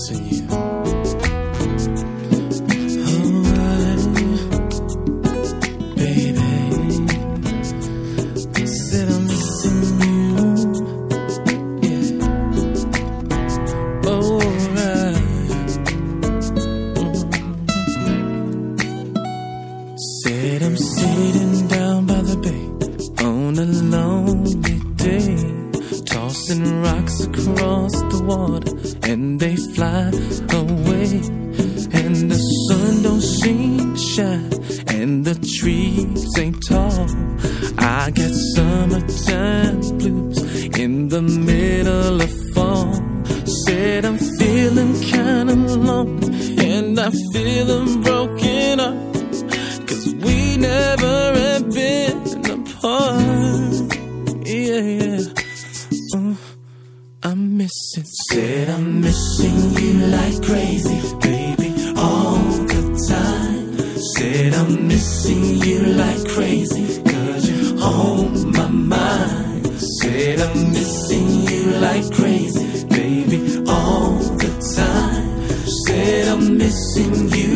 missing you. Said I'm sitting down by the bay on a lonely day, tossing rocks across the water and they fly away, and the sun don't seem to shine and the trees ain't tall. I got summertime blues in the middle of fall. Said I'm feeling kinda alone and I feel I'm broken up, we never have been apart. Yeah. I'm missing. Said I'm missing you like crazy, baby, all the time. Said I'm missing you like crazy, 'cause you're on my mind. Said I'm missing you like crazy, baby, all the time. Said I'm missing you.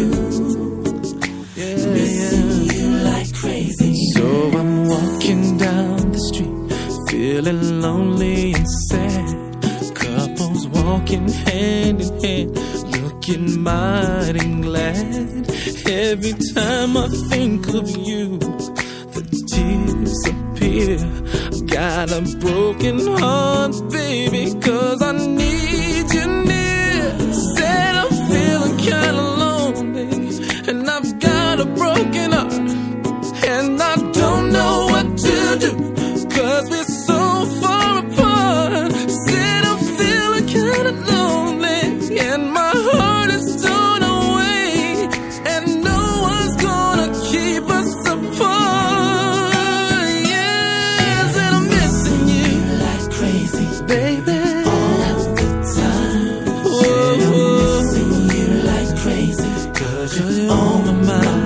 Crazy. So I'm walking down the street, feeling lonely and sad. Couples walking hand in hand, looking mighty glad. Every time I think of you, the tears appear. I've got a broken heart, baby, 'cause I need you near. Said I'm feeling kinda lonely and I've got a broken heart, and I don't know what to do, 'cause we're so far apart. Said I'm feeling kinda lonely and my heart is torn away, and no one's gonna keep us apart. Yeah, said I'm missing you like crazy, baby, all the time. Said I'm missing you like crazy, 'cause you're on my mind.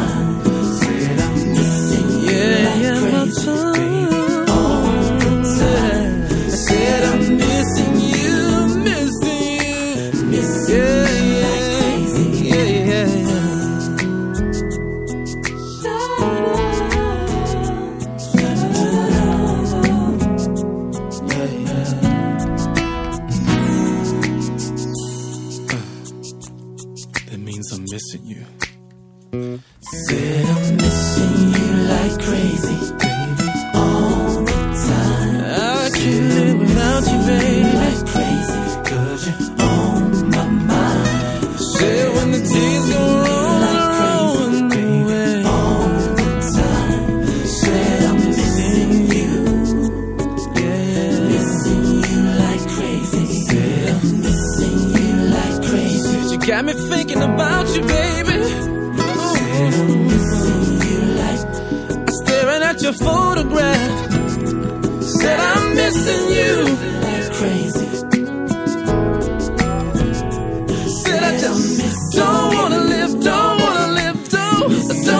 That means I'm missing you. Said I'm missing you like crazy, baby, all the time. I can't live without you, baby, like crazy, 'cause you're on my mind. Said when the tears go rolling away, all the time. Said I'm missing you, yeah, missing you like crazy. Said I'm missing you like crazy. You got me thinking about you, baby. Said I'm missing you like, staring at your photograph. Said I'm missing you like crazy. Said I just don't wanna live, don't wanna live, don't